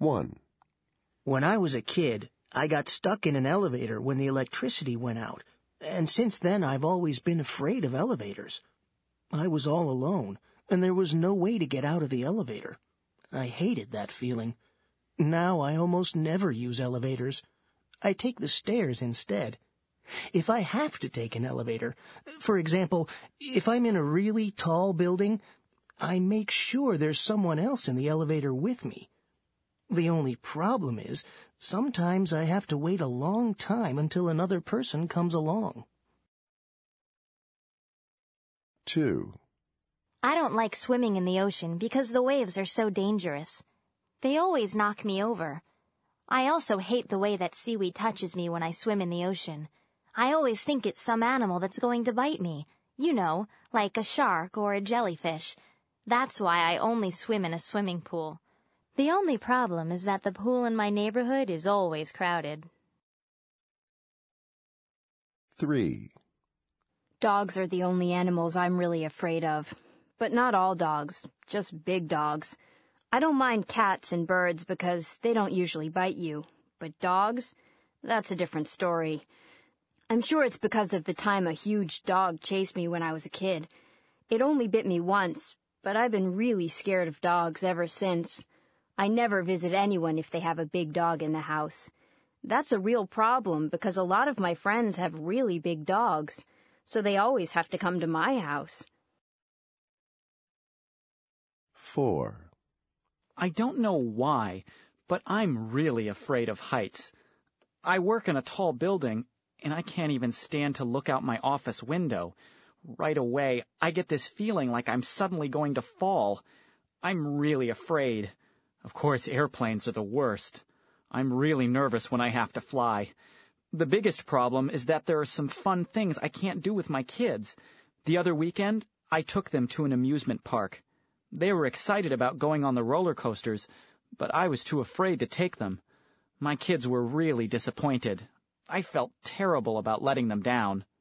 1. When I was a kid, I got stuck in an elevator when the electricity went out, and since then I've always been afraid of elevators. I was all alone, and there was no way to get out of the elevator. I hated that feeling. Now I almost never use elevators. I take the stairs instead. If I have to take an elevator, for example, if I'm in a really tall building, I make sure there's someone else in the elevator with me. The only problem is, sometimes I have to wait a long time until another person comes along. 2. I don't like swimming in the ocean because the waves are so dangerous. They always knock me over. I also hate the way that seaweed touches me when I swim in the ocean. I always think it's some animal that's going to bite me. You know, like a shark or a jellyfish. That's why I only swim in a swimming pool. The only problem is that the pool in my neighborhood is always crowded. 3. Dogs are the only animals I'm really afraid of. But not all dogs, just big dogs. I don't mind cats and birds because they don't usually bite you. But dogs? That's a different story. I'm sure it's because of the time a huge dog chased me when I was a kid. It only bit me once, but I've been really scared of dogs ever since. I never visit anyone if they have a big dog in the house. That's a real problem because a lot of my friends have really big dogs, so they always have to come to my house. 4. I don't know why, but I'm really afraid of heights. I work in a tall building, and I can't even stand to look out my office window. Right away, I get this feeling like I'm suddenly going to fall. I'm really afraid. Of course, airplanes are the worst. I'm really nervous when I have to fly. The biggest problem is that there are some fun things I can't do with my kids. The other weekend, I took them to an amusement park. They were excited about going on the roller coasters, but I was too afraid to take them. My kids were really disappointed. I felt terrible about letting them down.